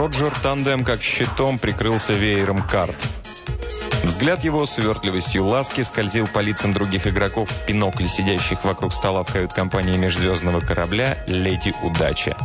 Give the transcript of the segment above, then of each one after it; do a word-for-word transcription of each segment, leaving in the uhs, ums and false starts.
Роджер Тандем, как щитом, прикрылся веером карт. Взгляд его с увертливостью ласки скользил по лицам других игроков в бинокле, сидящих вокруг стола в кают-компании межзвездного корабля «Леди Удача».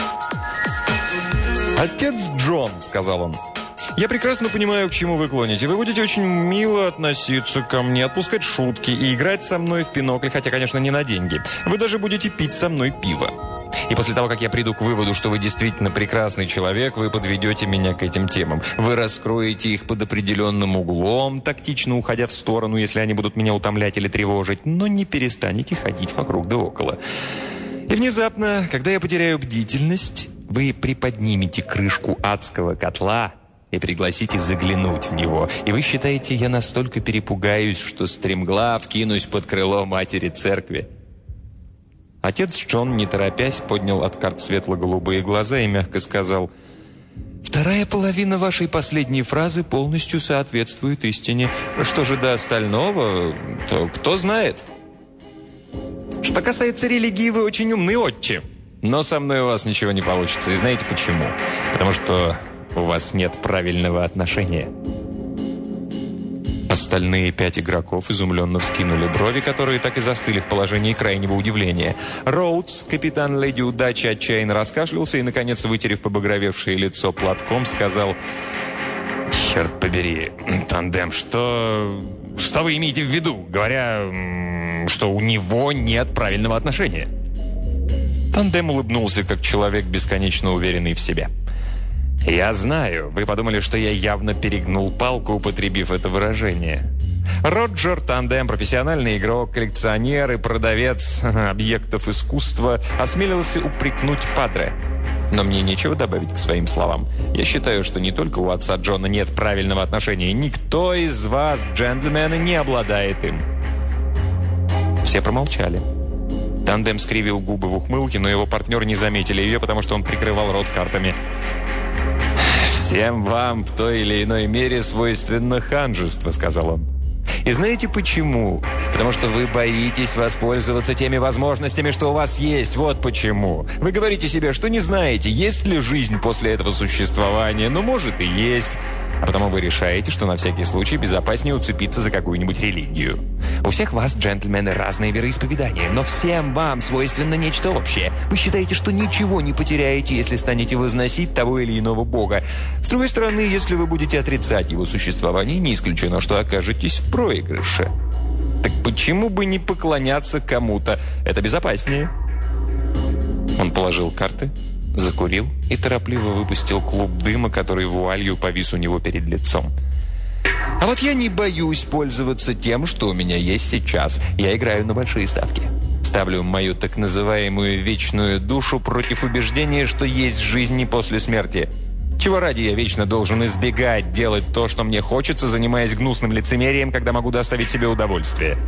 «Отец Джон», — сказал он, — «я прекрасно понимаю, к чему вы клоните. Вы будете очень мило относиться ко мне, отпускать шутки и играть со мной в бинокль, хотя, конечно, не на деньги. Вы даже будете пить со мной пиво. И после того, как я приду к выводу, что вы действительно прекрасный человек, вы подведете меня к этим темам. Вы раскроете их под определенным углом, тактично уходя в сторону, если они будут меня утомлять или тревожить, но не перестанете ходить вокруг да около. И внезапно, когда я потеряю бдительность, вы приподнимете крышку адского котла и пригласите заглянуть в него. И вы считаете, я настолько перепугаюсь, что стремглав кинусь под крыло матери церкви». Отец Джон, не торопясь, поднял от карт светло-голубые глаза и мягко сказал: «Вторая половина вашей последней фразы полностью соответствует истине. Что же до остального, то кто знает?» «Что касается религии, вы очень умный, отче. Но со мной у вас ничего не получится. И знаете почему? Потому что у вас нет правильного отношения». Остальные пять игроков изумленно вскинули брови, которые так и застыли в положении крайнего удивления. Роудс, капитан «Леди Удачи», отчаянно раскашлялся и, наконец, вытерев побагровевшее лицо платком, сказал: «Черт побери, Тандем, что... что вы имеете в виду, говоря, что у него нет правильного отношения?» Тандем улыбнулся, как человек, бесконечно уверенный в себе. «Я знаю, вы подумали, что я явно перегнул палку, употребив это выражение. Роджер Тандем, профессиональный игрок, коллекционер и продавец объектов искусства, осмелился упрекнуть Падре. Но мне нечего добавить к своим словам. Я считаю, что не только у отца Джона нет правильного отношения, никто из вас, джентльмены, не обладает им». Все промолчали. Тандем скривил губы в ухмылке, но его партнеры не заметили ее, потому что он прикрывал рот картами. «Всем вам в той или иной мере свойственно ханжество», — сказал он. «И знаете почему? Потому что вы боитесь воспользоваться теми возможностями, что у вас есть. Вот почему. Вы говорите себе, что не знаете, есть ли жизнь после этого существования. Ну, может, и есть. А потому вы решаете, что на всякий случай безопаснее уцепиться за какую-нибудь религию. У всех вас, джентльмены, разные вероисповедания, но всем вам свойственно нечто общее. Вы считаете, что ничего не потеряете, если станете возносить того или иного бога. С другой стороны, если вы будете отрицать его существование, не исключено, что окажетесь в проигрыше. Так почему бы не поклоняться кому-то? Это безопаснее». Он положил карты, закурил и торопливо выпустил клуб дыма, который вуалью повис у него перед лицом. «А вот я не боюсь пользоваться тем, что у меня есть сейчас. Я играю на большие ставки. Ставлю мою так называемую вечную душу против убеждения, что есть жизнь и после смерти. Чего ради я вечно должен избегать делать то, что мне хочется, занимаясь гнусным лицемерием, когда могу доставить себе удовольствие?»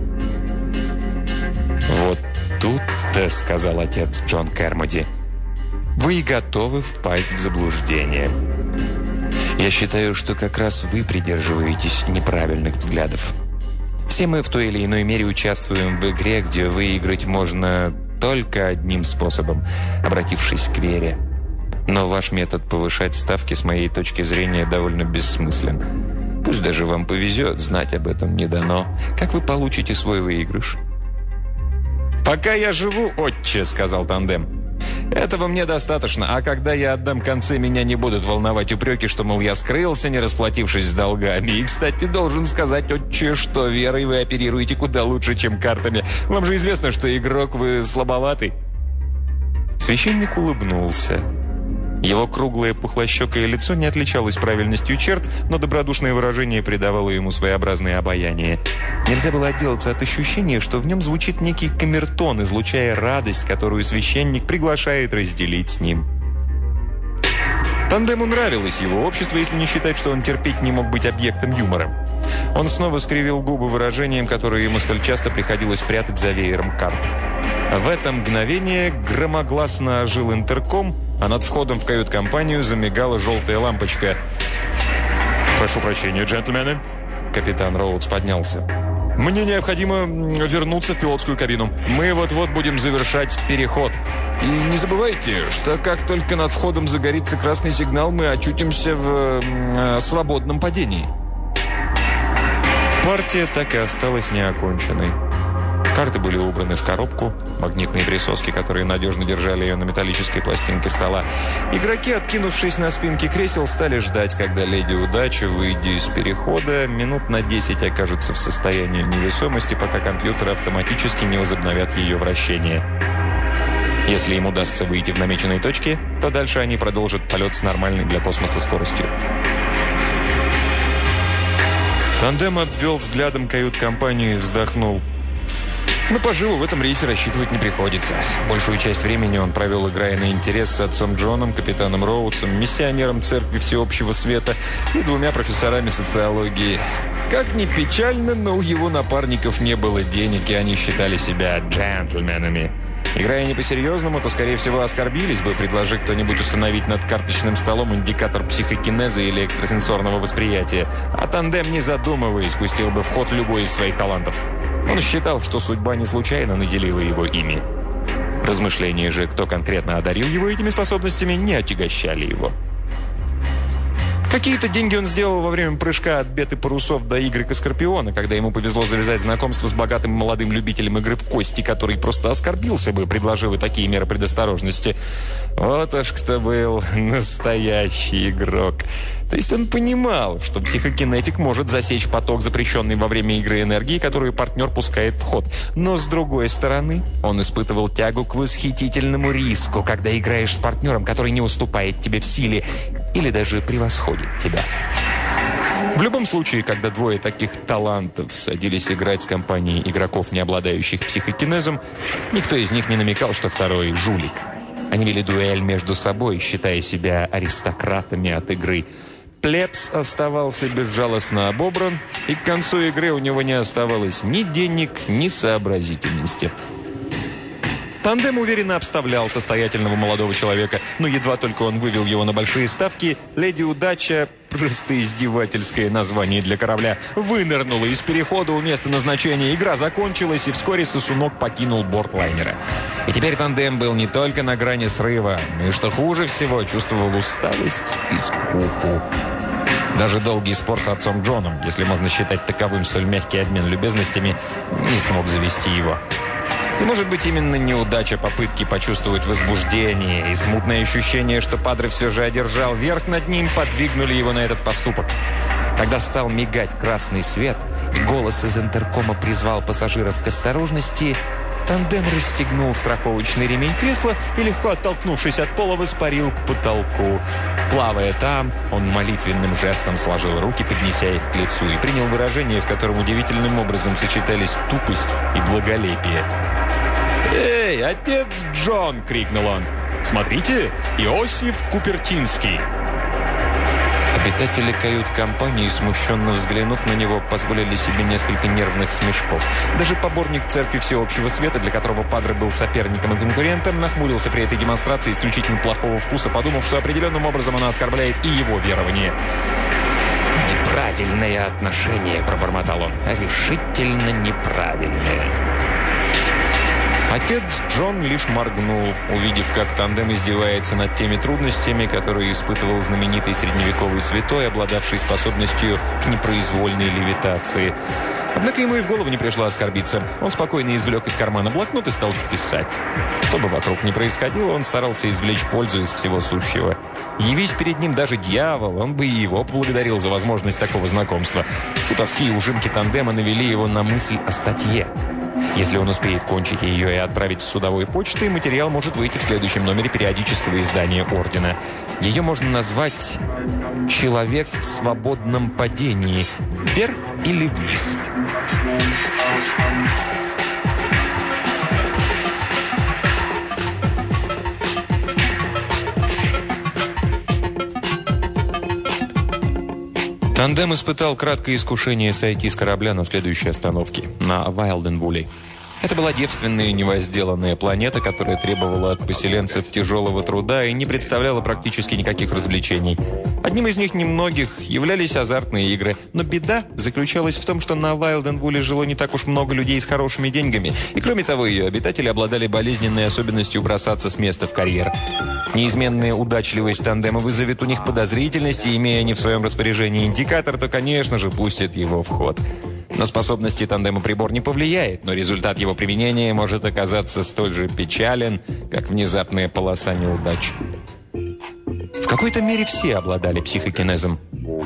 «Вот тут-то, — сказал отец Джон Кермоди, — вы готовы впасть в заблуждение. Я считаю, что как раз вы придерживаетесь неправильных взглядов. Все мы в той или иной мере участвуем в игре, где выиграть можно только одним способом – обратившись к вере. Но ваш метод повышать ставки, с моей точки зрения, довольно бессмыслен. Пусть даже вам повезет, знать об этом не дано. Как вы получите свой выигрыш?» «Пока я живу, отче, — сказал Тандем, — этого мне достаточно, а когда я отдам концы, меня не будут волновать упреки, что, мол, я скрылся, не расплатившись с долгами. И, кстати, должен сказать, отче, что верой вы оперируете куда лучше, чем картами. Вам же известно, что игрок вы слабоватый». Священник улыбнулся. Его круглое пухлощекое лицо не отличалось правильностью черт, но добродушное выражение придавало ему своеобразное обаяние. Нельзя было отделаться от ощущения, что в нем звучит некий камертон, излучая радость, которую священник приглашает разделить с ним. Тандему нравилось его общество, если не считать, что он терпеть не мог быть объектом юмора. Он снова скривил губы выражением, которое ему столь часто приходилось прятать за веером карт. В это мгновение громогласно ожил интерком, а над входом в кают-компанию замигала желтая лампочка. «Прошу прощения, джентльмены». Капитан Роудс поднялся. Мне необходимо вернуться в пилотскую кабину. Мы вот-вот будем завершать переход. И не забывайте, что как только над входом загорится красный сигнал, мы очутимся в э, свободном падении. Партия так и осталась неоконченной. Карты были убраны в коробку, магнитные присоски, которые надежно держали ее на металлической пластинке стола. Игроки, откинувшись на спинки кресел, стали ждать, когда леди удачи, выйдя из перехода, минут на десять окажется в состоянии невесомости, пока компьютеры автоматически не возобновят ее вращение. Если им удастся выйти в намеченной точке, то дальше они продолжат полет с нормальной для космоса скоростью. Тандем обвел взглядом кают-компанию и вздохнул. На поживу в этом рейсе рассчитывать не приходится. Большую часть времени он провел, играя на интерес с отцом Джоном, капитаном Роудсом, миссионером Церкви Всеобщего Света и двумя профессорами социологии. Как ни печально, но у его напарников не было денег, и они считали себя джентльменами. Играя не по-серьезному, то, скорее всего, оскорбились бы, предложи кто-нибудь установить над карточным столом индикатор психокинеза или экстрасенсорного восприятия. А Тандем, не задумываясь, пустил бы в ход любой из своих талантов. Он считал, что судьба не случайно наделила его ими. Размышления же, кто конкретно одарил его этими способностями, не отягощали его. Какие-то деньги он сделал во время прыжка от Беты парусов до Игрека Скорпиона, когда ему повезло завязать знакомство с богатым молодым любителем игры в кости, который просто оскорбился бы, предложив такие меры предосторожности. Вот уж кто был настоящий игрок. То есть он понимал, что психокинетик может засечь поток, запрещенный во время игры энергии, которую партнер пускает в ход. Но с другой стороны, он испытывал тягу к восхитительному риску, когда играешь с партнером, который не уступает тебе в силе или даже превосходит тебя. В любом случае, когда двое таких талантов садились играть с компанией игроков, не обладающих психокинезом, никто из них не намекал, что второй жулик. Они вели дуэль между собой, считая себя аристократами от игры. Плебс оставался безжалостно обобран, и к концу игры у него не оставалось ни денег, ни сообразительности. Тандем уверенно обставлял состоятельного молодого человека, но едва только он вывел его на большие ставки, леди Удача, просто издевательское название для корабля, вынырнула из перехода у места назначения. Игра закончилась, и вскоре сосунок покинул борт лайнера. И теперь Тандем был не только на грани срыва, но и, что хуже всего, чувствовал усталость и скуку. Даже долгий спор с отцом Джоном, если можно считать таковым столь мягкий обмен любезностями, не смог завести его. И, может быть, именно неудача попытки почувствовать возбуждение и смутное ощущение, что Падре все же одержал верх над ним, подвигнули его на этот поступок. Когда стал мигать красный свет, и голос из интеркома призвал пассажиров к осторожности, Тандем расстегнул страховочный ремень кресла и, легко оттолкнувшись от пола, воспарил к потолку. Плавая там, он молитвенным жестом сложил руки, поднеся их к лицу, и принял выражение, в котором удивительным образом сочетались тупость и благолепие. «Эй, отец Джон!» — крикнул он. «Смотрите, Иосиф Купертинский!» Обитатели кают-компании, смущенно взглянув на него, позволили себе несколько нервных смешков. Даже поборник Церкви Всеобщего Света, для которого Падре был соперником и конкурентом, нахмурился при этой демонстрации исключительно плохого вкуса, подумав, что определенным образом она оскорбляет и его верование. «Неправильное отношение», — пробормотал он. «Решительно неправильное». Отец Джон лишь моргнул, увидев, как Тандем издевается над теми трудностями, которые испытывал знаменитый средневековый святой, обладавший способностью к непроизвольной левитации. Однако ему и в голову не пришло оскорбиться. Он спокойно извлек из кармана блокнот и стал писать. Что бы вокруг ни происходило, он старался извлечь пользу из всего сущего. Явись перед ним даже дьявол, он бы и его поблагодарил за возможность такого знакомства. Шутовские ужимки Тандема навели его на мысль о статье. Если он успеет кончить ее и отправить с судовой почтой, материал может выйти в следующем номере периодического издания Ордена. Ее можно назвать «Человек в свободном падении. Вверх или вниз». Тандем испытал краткое искушение сойти с корабля на следующей остановке, на Вайлденвуле. Это была девственная невозделанная планета, которая требовала от поселенцев тяжелого труда и не представляла практически никаких развлечений. Одним из них немногих являлись азартные игры. Но беда заключалась в том, что на Вайлденвуле жило не так уж много людей с хорошими деньгами. И кроме того, ее обитатели обладали болезненной особенностью бросаться с места в карьер. Неизменная удачливость тандема вызовет у них подозрительность, и имея они в своем распоряжении индикатор, то, конечно же, пустят его в ход. На способности тандема прибор не повлияет, но результат его применения может оказаться столь же печален, как внезапная полоса неудач. В какой-то мере все обладали психокинезом.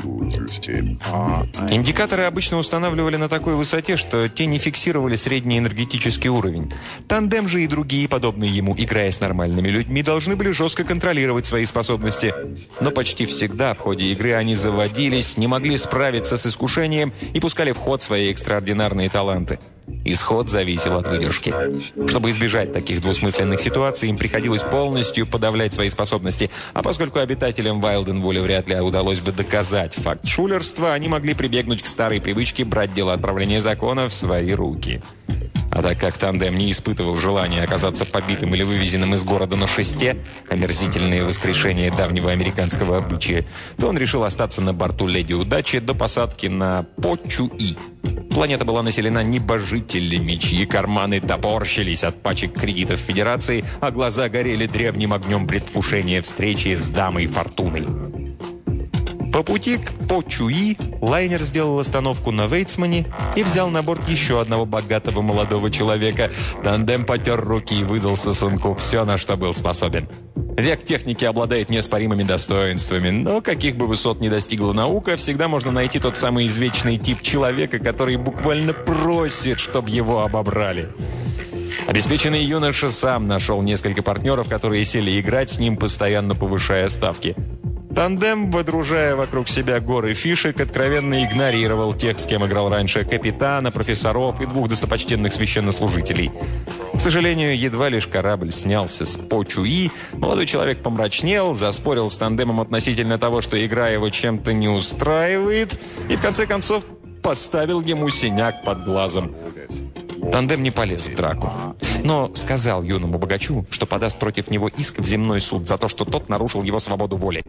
Индикаторы обычно устанавливали на такой высоте, что те не фиксировали средний энергетический уровень. Тандем же и другие, подобные ему, играя с нормальными людьми, должны были жестко контролировать свои способности. Но почти всегда в ходе игры они заводились, не могли справиться с искушением и пускали в ход свои экстраординарные таланты. Исход зависел от выдержки. Чтобы избежать таких двусмысленных ситуаций, им приходилось полностью подавлять свои способности. А поскольку обитателям Вайлденвуля вряд ли удалось бы доказать факт шулерства, они могли прибегнуть к старой привычке брать дело отправления закона в свои руки. А так как тандем не испытывал желания оказаться побитым или вывезенным из города на шесте, омерзительное воскрешение давнего американского обычая, то он решил остаться на борту «Леди Удачи» до посадки на По-Чу-И. Планета была населена небожителями, чьи карманы топорщились от пачек кредитов Федерации, а глаза горели древним огнем предвкушения встречи с дамой Фортуной. По пути к По-Чу-И лайнер сделал остановку на Вейтсмане и взял на борт еще одного богатого молодого человека. Тандем потер руки и выдал сосунку все, на что был способен. Век техники обладает неоспоримыми достоинствами, но каких бы высот ни достигла наука, всегда можно найти тот самый извечный тип человека, который буквально просит, чтобы его обобрали. Обеспеченный юноша сам нашел несколько партнеров, которые сели играть с ним, постоянно повышая ставки. Тандем, водружая вокруг себя горы фишек, откровенно игнорировал тех, с кем играл раньше, капитана, профессоров и двух достопочтенных священнослужителей. К сожалению, едва лишь корабль снялся с По-Чу-И, молодой человек помрачнел, заспорил с тандемом относительно того, что игра его чем-то не устраивает, и в конце концов поставил ему синяк под глазом. Тандем не полез в драку, но сказал юному богачу, что подаст против него иск в земной суд за то, что тот нарушил его свободу воли.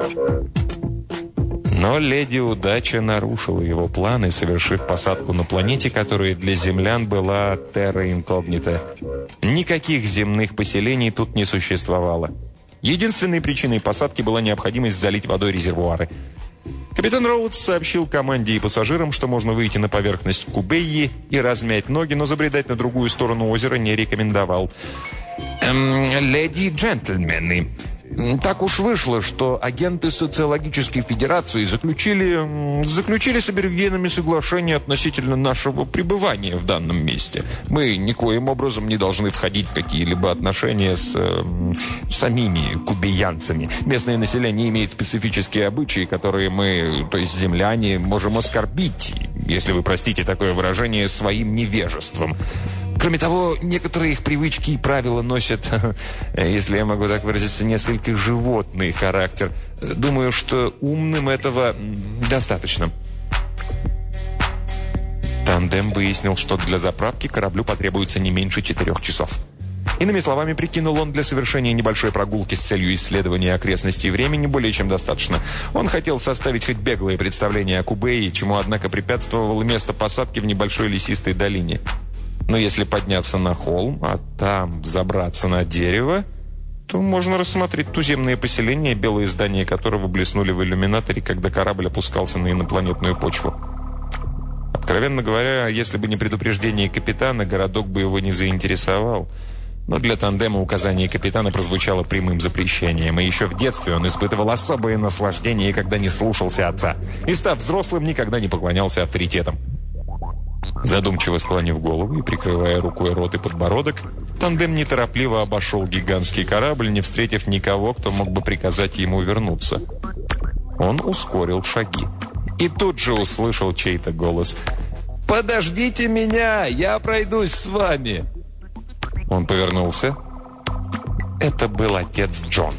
Но леди Удача нарушила его планы, совершив посадку на планете, которая для землян была терра инкогнита. Никаких земных поселений тут не существовало. Единственной причиной посадки была необходимость залить водой резервуары. Капитан Роудс сообщил команде и пассажирам, что можно выйти на поверхность Кубейи и размять ноги, но забредать на другую сторону озера не рекомендовал. Эм, «Леди и джентльмены, так уж вышло, что агенты социологической федерации заключили, заключили с аборигенами соглашение относительно нашего пребывания в данном месте. Мы никоим образом не должны входить в какие-либо отношения с э, самими кубеянцами. Местное население имеет специфические обычаи, которые мы, то есть земляне, можем оскорбить, если вы простите такое выражение, своим невежеством. Кроме того, некоторые их привычки и правила носят, если я могу так выразиться, несколько животный характер. Думаю, что умным этого достаточно». Тандем выяснил, что для заправки кораблю потребуется не меньше четырех часов. Иными словами, прикинул он, для совершения небольшой прогулки с целью исследования окрестностей времени более чем достаточно. Он хотел составить хоть беглое представление о Кубее, чему, однако, препятствовало место посадки в небольшой лесистой долине. Но если подняться на холм, а там взобраться на дерево, то можно рассмотреть туземные поселения, белые здания которого блеснули в иллюминаторе, когда корабль опускался на инопланетную почву. Откровенно говоря, если бы не предупреждение капитана, городок бы его не заинтересовал. Но для тандема указание капитана прозвучало прямым запрещением, и еще в детстве он испытывал особое наслаждение, когда не слушался отца, и, став взрослым, никогда не поклонялся авторитетам. Задумчиво склонив голову и прикрывая рукой рот и подбородок, тандем неторопливо обошел гигантский корабль, не встретив никого, кто мог бы приказать ему вернуться. Он ускорил шаги. И тут же услышал чей-то голос. «Подождите меня! Я пройдусь с вами!» Он повернулся. Это был отец Джон.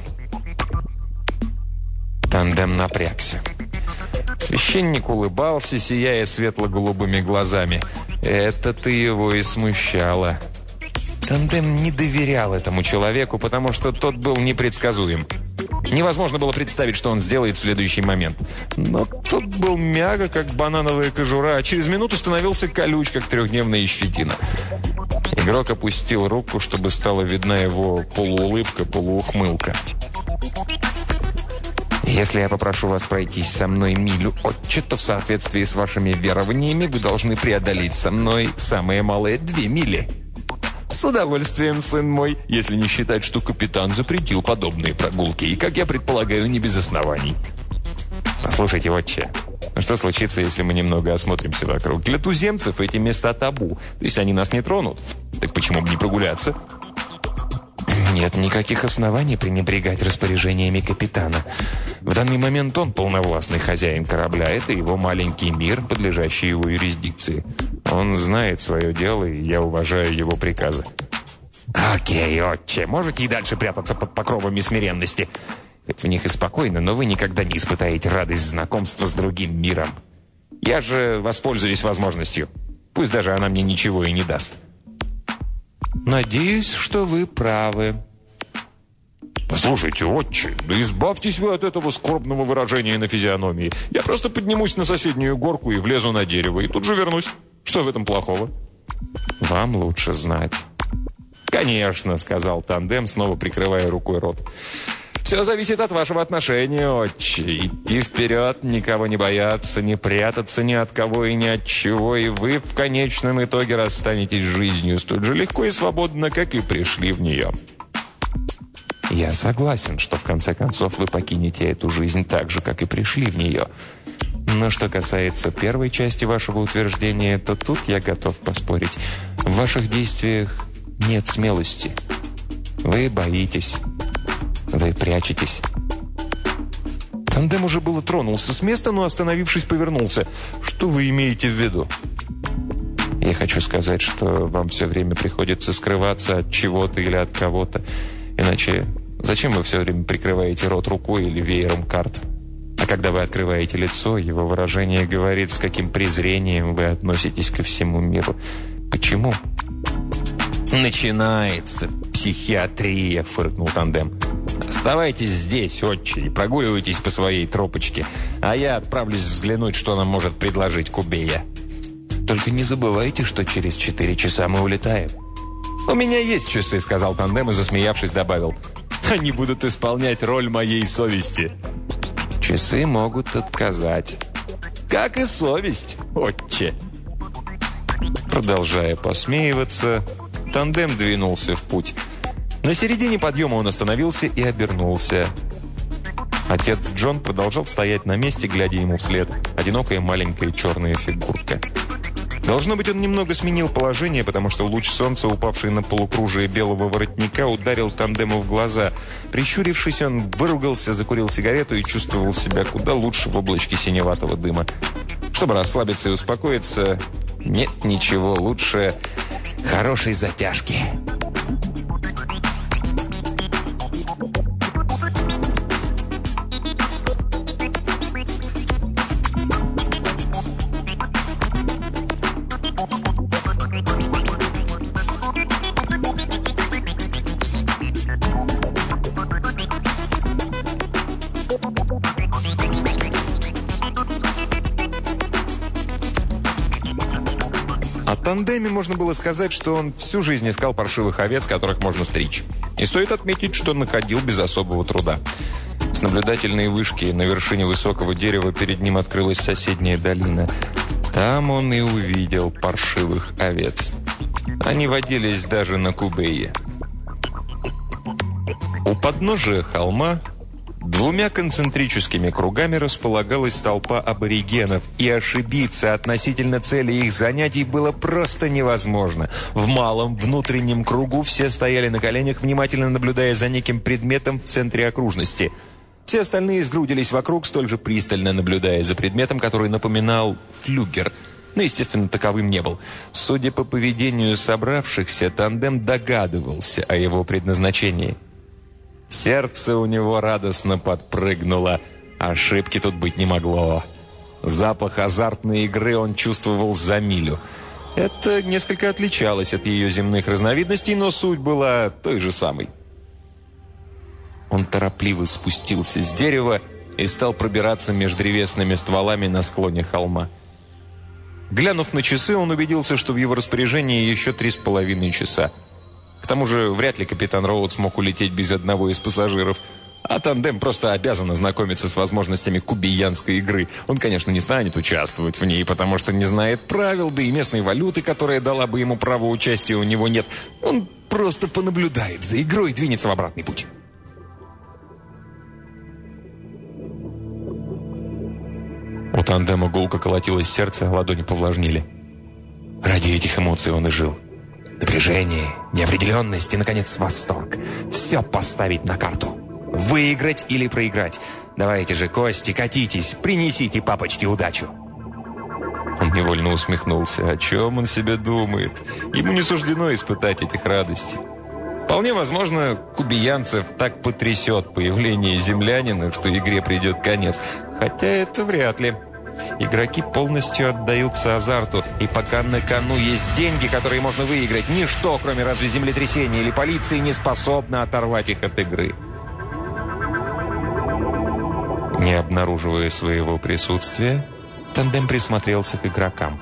Тандем напрягся. Священник улыбался, сияя светло-голубыми глазами. Это-то его и смущало. Тандем не доверял этому человеку, потому что тот был непредсказуем. Невозможно было представить, что он сделает в следующий момент. Но тот был мягок, как банановая кожура, а через минуту становился колюч, как трехдневная щетина. Игрок опустил руку, чтобы стала видна его полуулыбка, полуухмылка. «Если я попрошу вас пройтись со мной милю отче, то в соответствии с вашими верованиями вы должны преодолеть со мной самые малые две мили». «С удовольствием, сын мой, если не считать, что капитан запретил подобные прогулки, и, как я предполагаю, не без оснований». «Послушайте, отче, что случится, если мы немного осмотримся вокруг? Для туземцев эти места табу, то есть они нас не тронут. Так почему бы не прогуляться?» «Нет никаких оснований пренебрегать распоряжениями капитана. В данный момент он полновластный хозяин корабля. Это его маленький мир, подлежащий его юрисдикции. Он знает свое дело, и я уважаю его приказы». «Окей, отче, можете и дальше прятаться под покровами смиренности. Хоть в них и спокойно, но вы никогда не испытаете радость знакомства с другим миром. Я же воспользуюсь возможностью. Пусть даже она мне ничего и не даст». «Надеюсь, что вы правы». «Послушайте, отче, да избавьтесь вы от этого скорбного выражения на физиономии. Я просто поднимусь на соседнюю горку и влезу на дерево, и тут же вернусь. Что в этом плохого?» «Вам лучше знать». «Конечно», — сказал Тандем, снова прикрывая рукой рот. «Все зависит от вашего отношения, отче. Идти вперед, никого не бояться, не прятаться ни от кого и ни от чего, и вы в конечном итоге расстанетесь с жизнью столь же легко и свободно, как и пришли в нее». «Я согласен, что в конце концов вы покинете эту жизнь так же, как и пришли в нее. Но что касается первой части вашего утверждения, то тут я готов поспорить. В ваших действиях нет смелости. Вы боитесь. Вы прячетесь». Тандем уже было тронулся с места, но, остановившись, повернулся. «Что вы имеете в виду?» «Я хочу сказать, что вам все время приходится скрываться от чего-то или от кого-то. Иначе зачем вы все время прикрываете рот рукой или веером карт? А когда вы открываете лицо, его выражение говорит, с каким презрением вы относитесь ко всему миру. Почему?» «Начинается психиатрия», — фыркнул Тандем. «Оставайтесь здесь, отче, и прогуливайтесь по своей тропочке, а я отправлюсь взглянуть, что нам может предложить Кубея». «Только не забывайте, что через четыре часа мы улетаем». «У меня есть часы», — сказал Тандем и, засмеявшись, добавил. «Они будут исполнять роль моей совести». «Часы могут отказать». «Как и совесть, отче». Продолжая посмеиваться, Тандем двинулся в путь. На середине подъема он остановился и обернулся. Отец Джон продолжал стоять на месте, глядя ему вслед. Одинокая маленькая черная фигурка. Должно быть, он немного сменил положение, потому что луч солнца, упавший на полукружие белого воротника, ударил Тандему в глаза. Прищурившись, он выругался, закурил сигарету и чувствовал себя куда лучше в облачке синеватого дыма. Чтобы расслабиться и успокоиться, нет ничего лучше хорошей затяжки. О Тандеме можно было сказать, что он всю жизнь искал паршивых овец, которых можно стричь. И стоит отметить, что находил без особого труда. С наблюдательной вышки на вершине высокого дерева перед ним открылась соседняя долина. Там он и увидел паршивых овец. Они водились даже на Кубее. У подножия холма двумя концентрическими кругами располагалась толпа аборигенов, и ошибиться относительно цели их занятий было просто невозможно. В малом внутреннем кругу все стояли на коленях, внимательно наблюдая за неким предметом в центре окружности. Все остальные сгрудились вокруг, столь же пристально наблюдая за предметом, который напоминал флюгер. Но, естественно, таковым не был. Судя по поведению собравшихся, Тандем догадывался о его предназначении. Сердце у него радостно подпрыгнуло. Ошибки тут быть не могло. Запах азартной игры он чувствовал за милю. Это несколько отличалось от ее земных разновидностей, но суть была той же самой. Он торопливо спустился с дерева и стал пробираться между древесными стволами на склоне холма. Глянув на часы, он убедился, что в его распоряжении еще три с половиной часа. К тому же вряд ли капитан Роуд смог улететь без одного из пассажиров. А тандем просто обязан ознакомиться с возможностями кубиянской игры. Он, конечно, не станет участвовать в ней, потому что не знает правил, да и местной валюты, которая дала бы ему право участия, у него нет. Он просто понаблюдает за игрой и двинется в обратный путь. У тандема гулко колотилось сердце, ладони повлажнили. Ради этих эмоций он и жил. Напряжение, неопределенность и, наконец, восторг. Все поставить на карту. Выиграть или проиграть. Давайте же, кости, катитесь, принесите папочке удачу. Он невольно усмехнулся. О чем он себе думает? Ему не суждено испытать этих радостей. Вполне возможно, кубиянцев так потрясет появление землянина, что игре придет конец. Хотя это вряд ли. Игроки полностью отдаются азарту, и пока на кону есть деньги, которые можно выиграть, ничто, кроме разве землетрясения или полиции, не способно оторвать их от игры. Не обнаруживая своего присутствия, тандем присмотрелся к игрокам.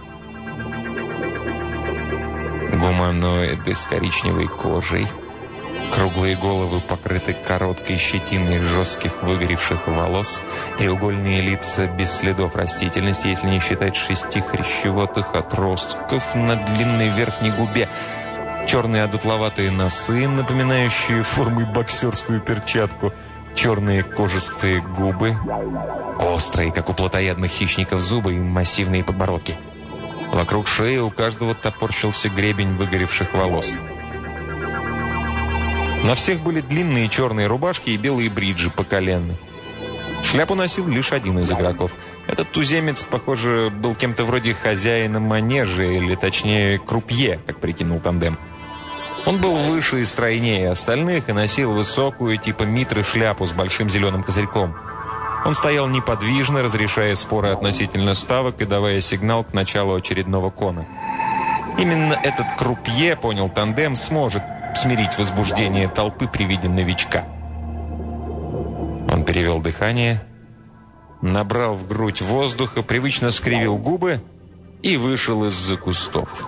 Гуманоиды с коричневой кожей, круглые головы покрыты короткой щетиной жестких выгоревших волос, треугольные лица без следов растительности, если не считать шести хрящеватых отростков на длинной верхней губе, черные одутловатые носы, напоминающие формой боксерскую перчатку, черные кожистые губы, острые, как у плотоядных хищников, зубы и массивные подбородки. Вокруг шеи у каждого топорщился гребень выгоревших волос. На всех были длинные черные рубашки и белые бриджи по колено. Шляпу носил лишь один из игроков. Этот туземец, похоже, был кем-то вроде хозяина манежа, или точнее крупье, как прикинул тандем. Он был выше и стройнее остальных и носил высокую, типа митры, шляпу с большим зеленым козырьком. Он стоял неподвижно, разрешая споры относительно ставок и давая сигнал к началу очередного кона. Именно этот крупье, понял тандем, сможет смирить возбуждение толпы при виде новичка. Он перевел дыхание, набрал в грудь воздуха, привычно скривил губы и вышел из-за кустов.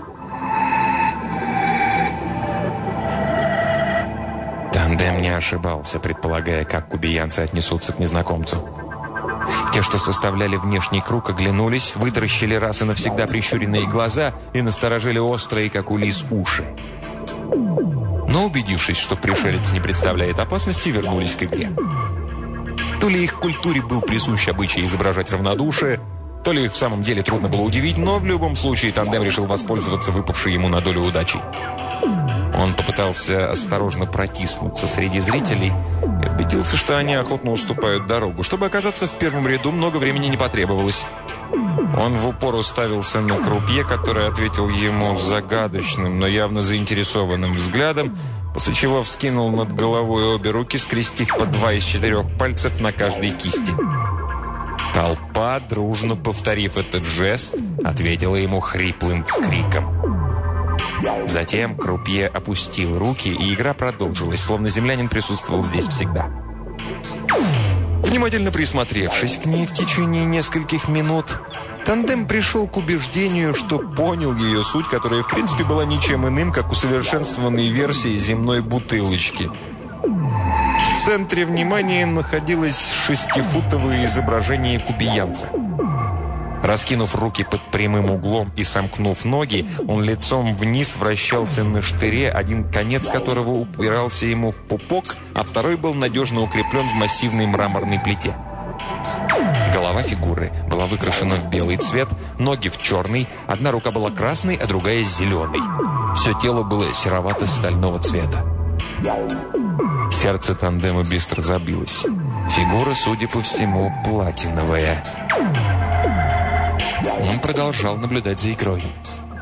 Тандем не ошибался, предполагая, как кубиянцы отнесутся к незнакомцу. Те, что составляли внешний круг, оглянулись, вытаращили раз и навсегда прищуренные глаза и насторожили острые, как у лис, уши. Но, убедившись, что пришелец не представляет опасности, вернулись к игре. То ли их культуре был присущ обычай изображать равнодушие, то ли их в самом деле трудно было удивить, но в любом случае тандем решил воспользоваться выпавшей ему на долю удачей. Он попытался осторожно протиснуться среди зрителей и убедился, что они охотно уступают дорогу. Чтобы оказаться в первом ряду, много времени не потребовалось. Он в упор уставился на крупье, который ответил ему загадочным, но явно заинтересованным взглядом, после чего вскинул над головой обе руки, скрестив по два из четырех пальцев на каждой кисти. Толпа, дружно повторив этот жест, ответила ему хриплым вскриком. Затем крупье опустил руки, и игра продолжилась, словно землянин присутствовал здесь всегда. Внимательно присмотревшись к ней в течение нескольких минут, тандем пришел к убеждению, что понял ее суть, которая в принципе была ничем иным, как усовершенствованной версией земной бутылочки. В центре внимания находилось шестифутовое изображение кубиянца. Раскинув руки под прямым углом и сомкнув ноги, он лицом вниз вращался на штыре, один конец которого упирался ему в пупок, а второй был надежно укреплен в массивной мраморной плите. Голова фигуры была выкрашена в белый цвет, ноги в черный, одна рука была красной, а другая зеленой. Все тело было серовато-стального цвета. Сердце тандема быстро забилось. Фигура, судя по всему, платиновая. Он продолжал наблюдать за игрой.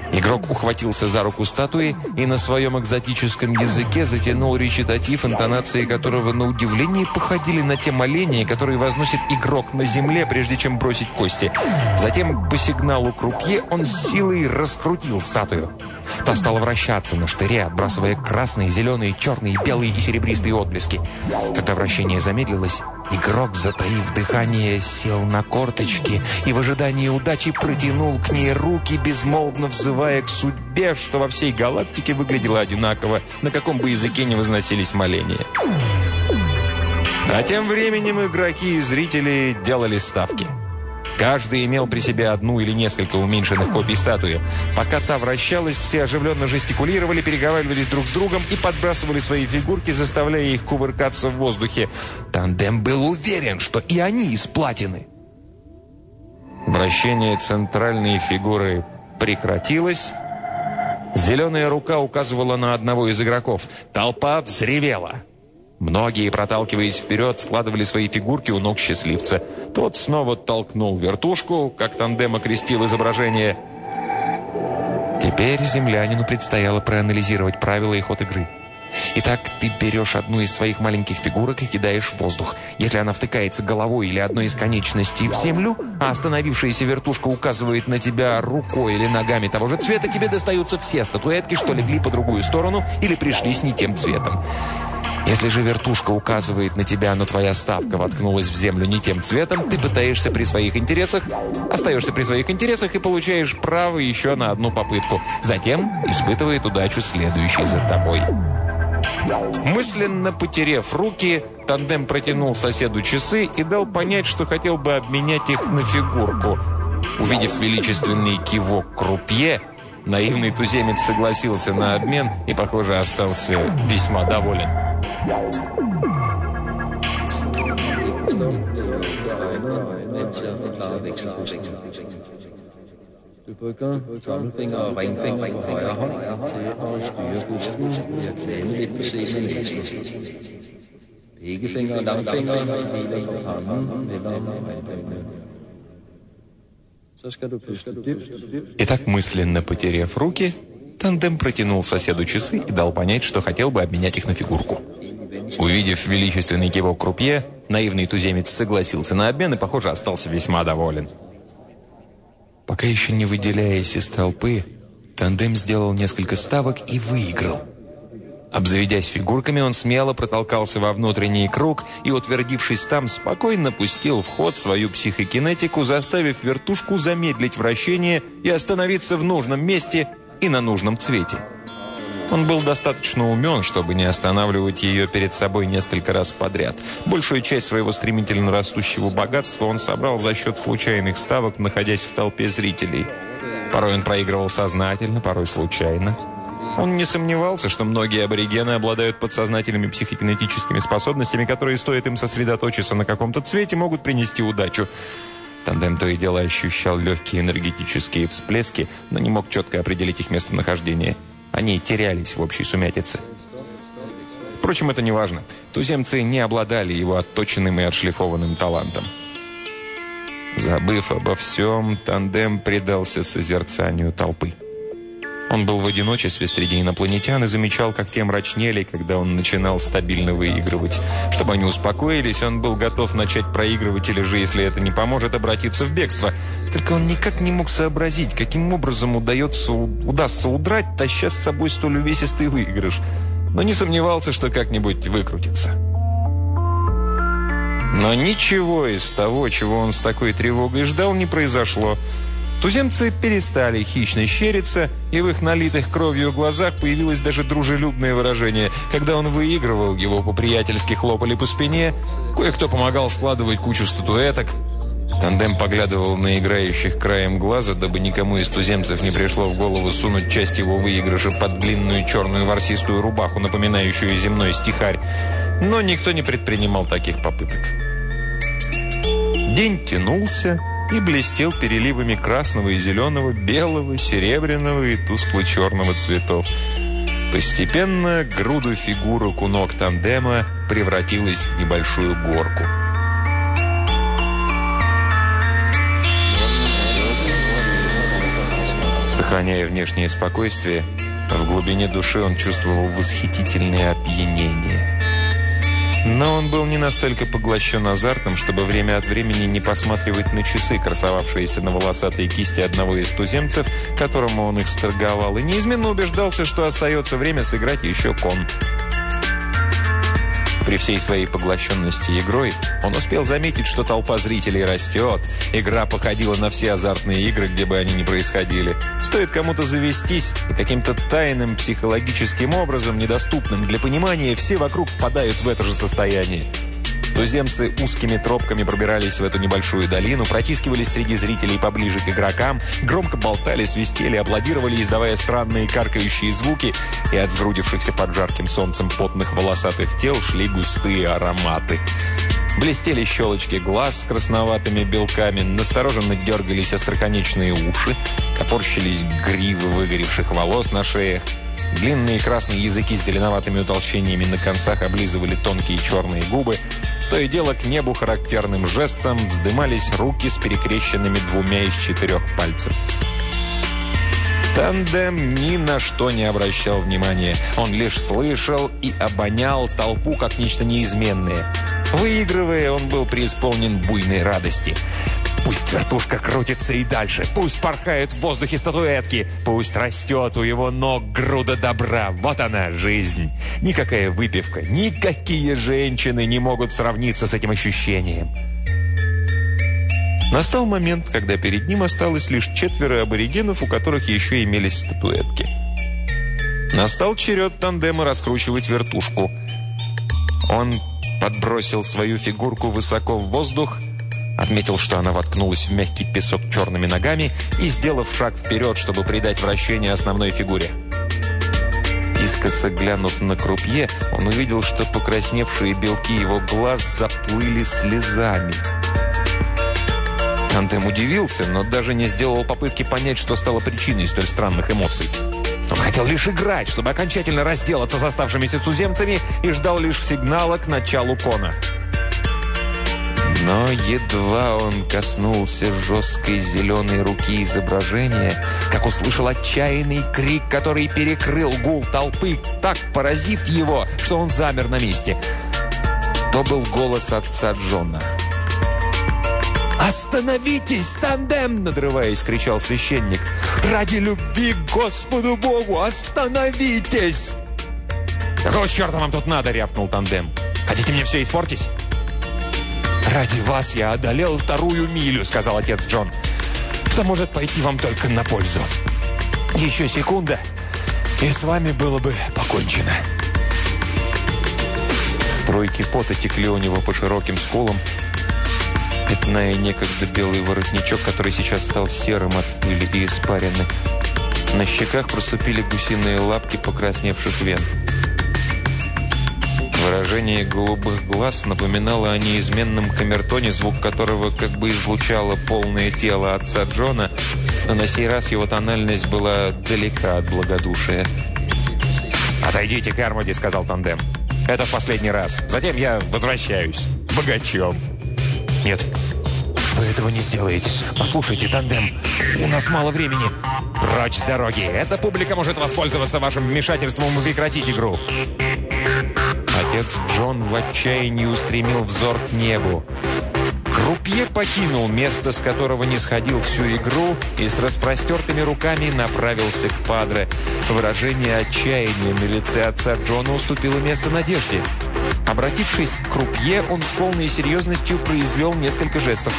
Игрок ухватился за руку статуи и на своем экзотическом языке затянул речитатив, интонации которого на удивление походили на те моления, которые возносит игрок на земле, прежде чем бросить кости. Затем по сигналу крупье он с силой раскрутил статую. Та стала вращаться на штыре, отбрасывая красные, зеленые, черные, белые и серебристые отблески. Когда вращение замедлилось, игрок, затаив дыхание, сел на корточки и в ожидании удачи протянул к ней руки, безмолвно взывая к судьбе, что во всей галактике выглядело одинаково, на каком бы языке ни возносились моления. А тем временем игроки и зрители делали ставки. Каждый имел при себе одну или несколько уменьшенных копий статуи. Пока та вращалась, все оживленно жестикулировали, переговаривались друг с другом и подбрасывали свои фигурки, заставляя их кувыркаться в воздухе. Тандем был уверен, что и они из платины. Вращение центральной фигуры прекратилось. Зеленая рука указывала на одного из игроков. Толпа взревела. Многие, проталкиваясь вперед, складывали свои фигурки у ног счастливца. Тот снова толкнул вертушку, как Тандем окрестил изображение. Теперь землянину предстояло проанализировать правила и ход игры. Итак, ты берешь одну из своих маленьких фигурок и кидаешь в воздух. Если она втыкается головой или одной из конечностей в землю, а остановившаяся вертушка указывает на тебя рукой или ногами того же цвета, тебе достаются все статуэтки, что легли по другую сторону или пришли с не тем цветом. Если же вертушка указывает на тебя, но твоя ставка воткнулась в землю не тем цветом, ты пытаешься при своих интересах, остаешься при своих интересах и получаешь право еще на одну попытку. Затем испытывает удачу следующий за тобой. Мысленно потерев руки, Тандем протянул соседу часы и дал понять, что хотел бы обменять их на фигурку. Увидев величественный кивок крупье, наивный туземец согласился на обмен и, похоже, остался весьма доволен. Du brygger tommelfinger og ringfinger på højre hånd til at styre gusten ved at klemme lidt på scenen næsten. Pegefinger og langfinger hviler på panden mellem ringfingerne. Så skal du puste dybt. Итак, мысленно потеряв руки, Тандем протянул соседу часы и дал понять, что хотел бы обменять их на фигурку. Увидев величественный кивок крупье, наивный туземец согласился на обмен и, похоже, остался весьма доволен. Пока еще не выделяясь из толпы, Тандем сделал несколько ставок и выиграл. Обзаведясь фигурками, он смело протолкался во внутренний круг и, утвердившись там, спокойно пустил в ход свою психокинетику, заставив вертушку замедлить вращение и остановиться в нужном месте и на нужном цвете. Он был достаточно умен, чтобы не останавливать ее перед собой несколько раз подряд. Большую часть своего стремительно растущего богатства он собрал за счет случайных ставок, находясь в толпе зрителей. Порой он проигрывал сознательно, порой случайно. Он не сомневался, что многие аборигены обладают подсознательными психокинетическими способностями, которые, стоит им сосредоточиться на каком-то цвете, могут принести удачу. Тандем то и дело ощущал легкие энергетические всплески, но не мог четко определить их местонахождение. Они терялись в общей сумятице. Впрочем, это не важно. Туземцы не обладали его отточенным и отшлифованным талантом. Забыв обо всем, Тандем предался созерцанию толпы. Он был в одиночестве среди инопланетян и замечал, как те мрачнели, когда он начинал стабильно выигрывать. Чтобы они успокоились, он был готов начать проигрывать или же, если это не поможет, обратиться в бегство. Только он никак не мог сообразить, каким образом удается, удастся удрать, таща с собой столь увесистый выигрыш. Но не сомневался, что как-нибудь выкрутится. Но ничего из того, чего он с такой тревогой ждал, не произошло. Туземцы перестали хищно щериться, и в их налитых кровью глазах появилось даже дружелюбное выражение. Когда он выигрывал, его по-приятельски хлопали по спине, кое-кто помогал складывать кучу статуэток. Тандем поглядывал на играющих краем глаза, дабы никому из туземцев не пришло в голову сунуть часть его выигрыша под длинную черную ворсистую рубаху, напоминающую земной стихарь. Но никто не предпринимал таких попыток. День тянулся и блестел переливами красного и зеленого, белого, серебряного и тускло-черного цветов. Постепенно груда фигурок у ног Тандема превратилась в небольшую горку. Сохраняя внешнее спокойствие, в глубине души он чувствовал восхитительное опьянение. Но он был не настолько поглощен азартом, чтобы время от времени не посматривать на часы, красовавшиеся на волосатой кисти одного из туземцев, которому он их сторговал, и неизменно убеждался, что остается время сыграть еще кон. При всей своей поглощенности игрой он успел заметить, что толпа зрителей растет. Игра походила на все азартные игры, где бы они ни происходили. Стоит кому-то завестись, и каким-то тайным психологическим образом, недоступным для понимания, все вокруг впадают в это же состояние. Туземцы узкими тропками пробирались в эту небольшую долину, протискивались среди зрителей поближе к игрокам, громко болтали, свистели, аплодировали, издавая странные каркающие звуки, и от сгрудившихся под жарким солнцем потных волосатых тел шли густые ароматы. Блестели щелочки глаз с красноватыми белками, настороженно дергались остроконечные уши, топорщились гривы выгоревших волос на шеях. Длинные красные языки с зеленоватыми утолщениями на концах облизывали тонкие черные губы. То и дело к небу характерным жестом вздымались руки с перекрещенными двумя из четырех пальцев. Тандем ни на что не обращал внимания. Он лишь слышал и обонял толпу как нечто неизменное. Выигрывая, он был преисполнен буйной радости. Пусть вертушка крутится и дальше, пусть порхают в воздухе статуэтки, пусть растет у его ног груда добра. Вот она, жизнь. Никакая выпивка, никакие женщины не могут сравниться с этим ощущением. Настал момент, когда перед ним осталось лишь четверо аборигенов, у которых еще имелись статуэтки. Настал черед Тандема раскручивать вертушку. Он подбросил свою фигурку высоко в воздух, отметил, что она воткнулась в мягкий песок черными ногами и, сделав шаг вперед, чтобы придать вращение основной фигуре. Искоса глянув на крупье, он увидел, что покрасневшие белки его глаз заплыли слезами. Тандем удивился, но даже не сделал попытки понять, что стало причиной столь странных эмоций. Он хотел лишь играть, чтобы окончательно разделаться с оставшимися туземцами, и ждал лишь сигнала к началу кона. Но едва он коснулся жесткой зеленой руки изображения, как услышал отчаянный крик, который перекрыл гул толпы, так поразив его, что он замер на месте. То был голос отца Джона. «Остановитесь, Тандем!» — надрываясь, кричал священник. «Ради любви к Господу Богу, остановитесь!» «Какого черта вам тут надо?» — рявкнул Тандем. «Хотите мне все испортить?» «Ради вас я одолел вторую милю», — сказал отец Джон. «Что может пойти вам только на пользу. Еще секунда, и с вами было бы покончено». Струйки пота текли у него по широким скулам, пятная некогда белый воротничок, который сейчас стал серым от пыли и испарины. На щеках проступили гусиные лапки покрасневших вен. Выражение голубых глаз напоминало о неизменном камертоне, звук которого как бы излучало полное тело отца Джона, но на сей раз его тональность была далека от благодушия. «Отойдите, Кармоди», — сказал Тандем. «Это в последний раз. Затем я возвращаюсь. Богачом». «Нет, вы этого не сделаете. Послушайте, Тандем, у нас мало времени». «Прочь с дороги. Эта публика может воспользоваться вашим вмешательством и прекратить игру». Отец Джон в отчаянии устремил взор к небу. Крупье покинул место, с которого не сходил всю игру, и с распростертыми руками направился к падре. Выражение отчаяния на лице отца Джона уступило место надежде. Обратившись к крупье, он с полной серьезностью произвел несколько жестов.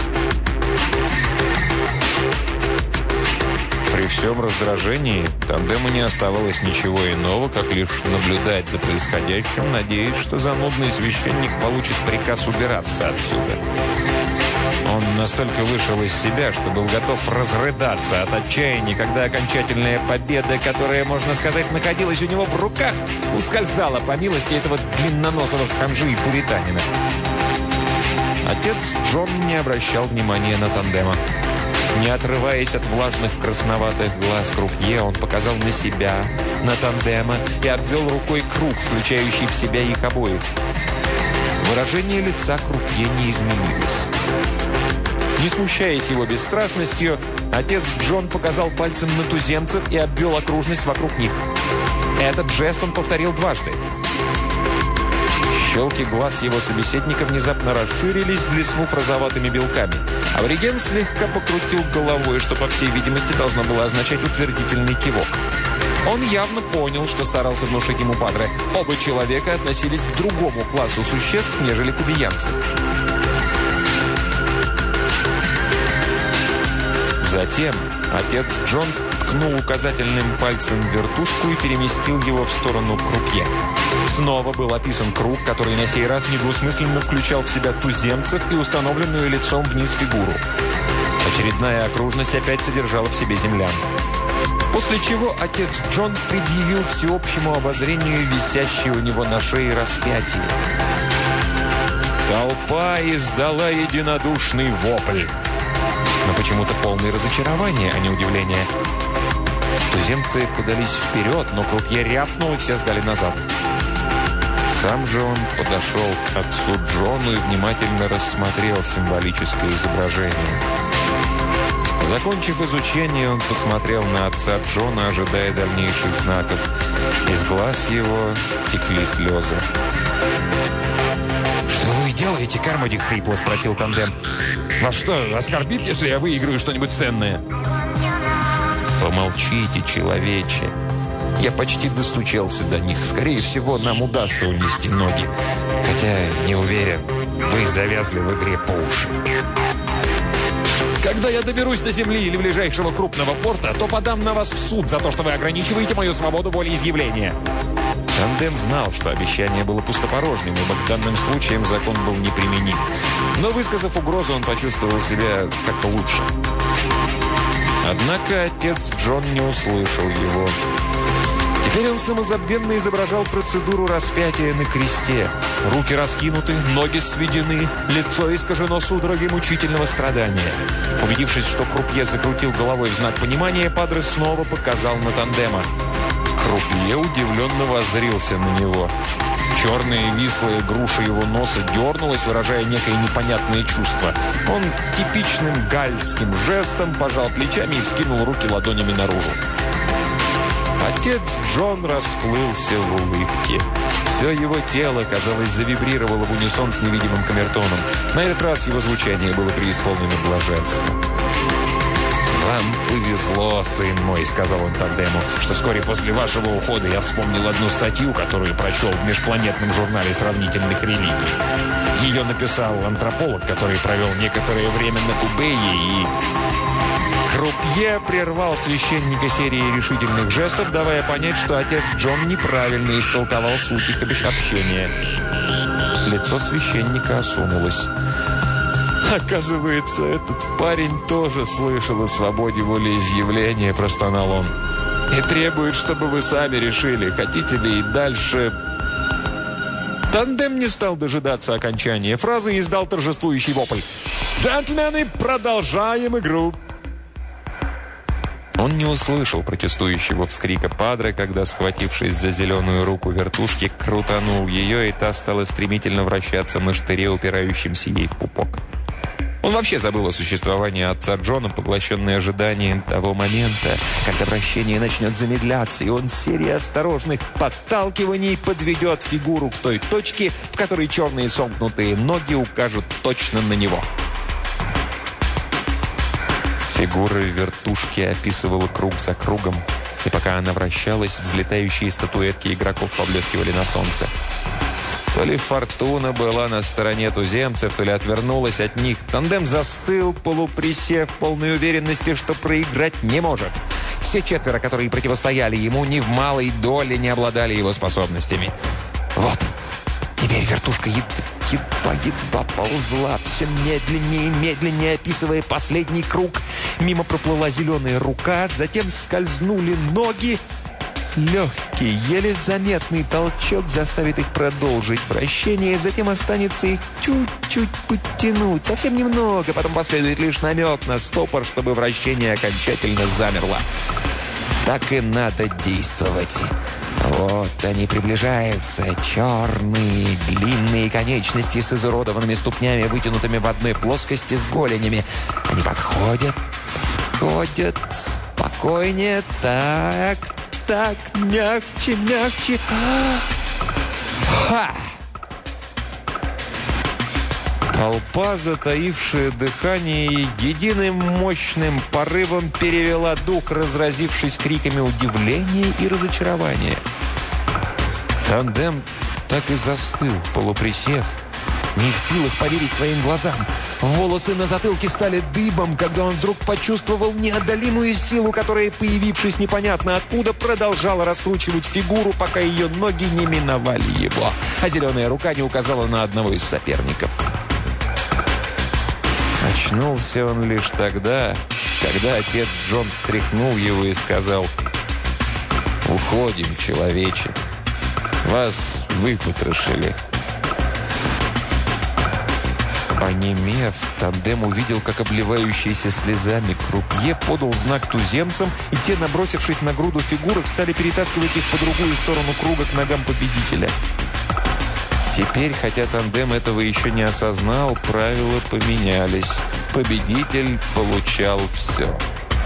При всем раздражении Тандему не оставалось ничего иного, как лишь наблюдать за происходящим, надеясь, что занудный священник получит приказ убираться отсюда. Он настолько вышел из себя, что был готов разрыдаться от отчаяния, когда окончательная победа, которая, можно сказать, находилась у него в руках, ускользала по милости этого длинноносого ханжи и пуританина. Отец Джон не обращал внимания на Тандема. Не отрываясь от влажных красноватых глаз крупье, он показал на себя, на Тандема и обвел рукой круг, включающий в себя их обоих. Выражение лица крупье не изменилось. Не смущаясь его бесстрашностью, отец Джон показал пальцем на туземцев и обвел окружность вокруг них. Этот жест он повторил дважды. Щелки глаз его собеседника внезапно расширились, блеснув розоватыми белками. Абориген слегка покрутил головой, что, по всей видимости, должно было означать утвердительный кивок. Он явно понял, что старался внушить ему падре. Оба человека относились к другому классу существ, нежели кубиянцы. Затем отец Джон ткнул указательным пальцем в вертушку и переместил его в сторону крупье. Снова был описан круг, который на сей раз недвусмысленно включал в себя туземцев и установленную лицом вниз фигуру. Очередная окружность опять содержала в себе землян. После чего отец Джон предъявил всеобщему обозрению висящее у него на шее распятие. Толпа издала единодушный вопль. Но почему-то полное разочарование, а не удивление. Туземцы подались вперед, но крупье рявкнул, и все сдали назад. Сам же он подошел к отцу Джону и внимательно рассмотрел символическое изображение. Закончив изучение, он посмотрел на отца Джона, ожидая дальнейших знаков. Из глаз его текли слезы. «Что вы делаете, Кармоди?» — хрипло спросил Тандем. «Вас что, оскорбит, если я выиграю что-нибудь ценное?» «Помолчите, человече. Я почти достучался до них. Скорее всего, нам удастся унести ноги. Хотя, не уверен, вы завязли в игре по уши. Когда я доберусь до земли или ближайшего крупного порта, то подам на вас в суд за то, что вы ограничиваете мою свободу волеизъявления». Тандем знал, что обещание было пустопорожним, ибо к данным случаям закон был неприменим. Но, высказав угрозу, он почувствовал себя как-то лучше. Однако отец Джон не услышал его. Теперь он самозабвенно изображал процедуру распятия на кресте. Руки раскинуты, ноги сведены, лицо искажено судорогой мучительного страдания. Убедившись, что крупье закрутил головой в знак понимания, падре снова показал на Тандема. Крупье удивленно воззрился на него. Черная вислая груша его носа дернулась, выражая некое непонятное чувство. Он типичным гальским жестом пожал плечами и вскинул руки ладонями наружу. Отец Джон расплылся в улыбке. Все его тело, казалось, завибрировало в унисон с невидимым камертоном. На этот раз его звучание было преисполнено блаженства. «Вам повезло, сын мой», — сказал он Тандему, «что вскоре после вашего ухода я вспомнил одну статью, которую прочел в межпланетном журнале сравнительных религий. Ее написал антрополог, который провел некоторое время на Кубее и...» Крупье прервал священника серии решительных жестов, давая понять, что отец Джон неправильно истолковал суть их общения. Лицо священника осунулось. «Оказывается, этот парень тоже слышал о свободе волеизъявления», — простонал он. «И требует, чтобы вы сами решили, хотите ли и дальше...» Тандем не стал дожидаться окончания фразы и издал торжествующий вопль. «Джентльмены, продолжаем игру!» Он не услышал протестующего вскрика падре, когда, схватившись за зеленую руку вертушки, крутанул ее, и та стала стремительно вращаться на штыре, упирающемся ей в пупок. Он вообще забыл о существовании отца Джона, поглощенный ожиданием того момента, когда вращение начнет замедляться, и он с серией осторожных подталкиваний подведет фигуру к той точке, в которой черные сомкнутые ноги укажут точно на него. Фигура вертушки описывала круг за кругом, и пока она вращалась, взлетающие статуэтки игроков поблескивали на солнце. То ли фортуна была на стороне туземцев, то ли отвернулась от них. Тандем застыл, полуприсев, в полной уверенности, что проиграть не может. Все четверо, которые противостояли ему, ни в малой доле не обладали его способностями. Вот, теперь вертушка едва-едва ползла, все медленнее и медленнее, описывая последний круг. Мимо проплыла зеленая рука, затем скользнули ноги. Легкий, еле заметный толчок заставит их продолжить вращение, затем останется их чуть-чуть подтянуть, совсем немного, потом последует лишь намек на стопор, чтобы вращение окончательно замерло. Так и надо действовать. Вот они приближаются. Черные, длинные конечности с изуродованными ступнями, вытянутыми в одной плоскости с голенями. Они подходят, подходят, спокойнее. Так, так, мягче, мягче. Ха! Толпа, затаившая дыхание, единым мощным порывом перевела дух, разразившись криками удивления и разочарования. Тандем так и застыл, полуприсев, не в силах поверить своим глазам. Волосы на затылке стали дыбом, когда он вдруг почувствовал неодолимую силу, которая, появившись непонятно откуда, продолжала раскручивать фигуру, пока ее ноги не миновали его, а зеленая рука не указала на одного из соперников. Очнулся он лишь тогда, когда отец Джон встряхнул его и сказал: «Уходим, человече. Вас выпотрошили». Онемев, Тандем увидел, как обливающийся слезами крупье подал знак туземцам, и те, набросившись на груду фигурок, стали перетаскивать их по другую сторону круга к ногам победителя. Теперь, хотя Тандем этого еще не осознал, правила поменялись. Победитель получал все.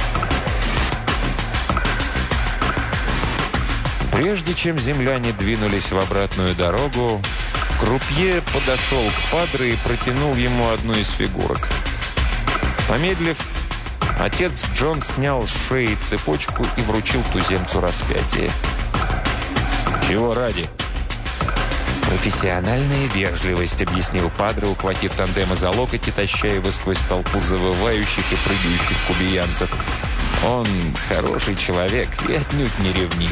Прежде чем земляне двинулись в обратную дорогу, крупье подошел к падре и протянул ему одну из фигурок. Помедлив, отец Джон снял с шеи цепочку и вручил туземцу распятие. «Чего ради?» «Профессиональная вежливость», — объяснил падре, ухватив Тандема за локоть и таща его сквозь толпу завывающих и прыгающих кубиянцев. «Он хороший человек и отнюдь не ревнив».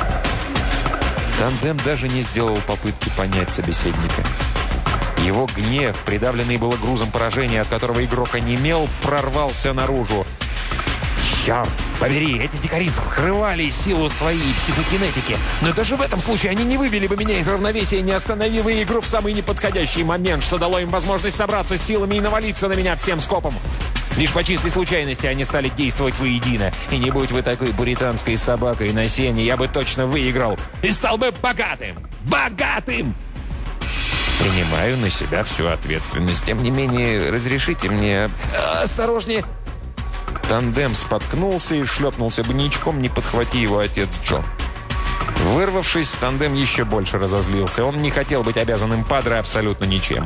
Тандем даже не сделал попытки понять собеседника. Его гнев, придавленный было грузом поражения, от которого игрок онемел, прорвался наружу. «Черт побери, эти дикари скрывали силу своей психокинетики. Но даже в этом случае они не выбили бы меня из равновесия, не остановив игру в самый неподходящий момент, что дало им возможность собраться с силами и навалиться на меня всем скопом. Лишь по чистой случайности они стали действовать воедино. И не будь вы такой буританской собакой на сене, я бы точно выиграл и стал бы богатым! Богатым!» «Принимаю на себя всю ответственность. Тем не менее, разрешите мне...» «Осторожнее!» Тандем споткнулся и шлепнулся бы ничком, не подхвати его отец Джон. Вырвавшись, Тандем еще больше разозлился. Он не хотел быть обязанным падре абсолютно ничем.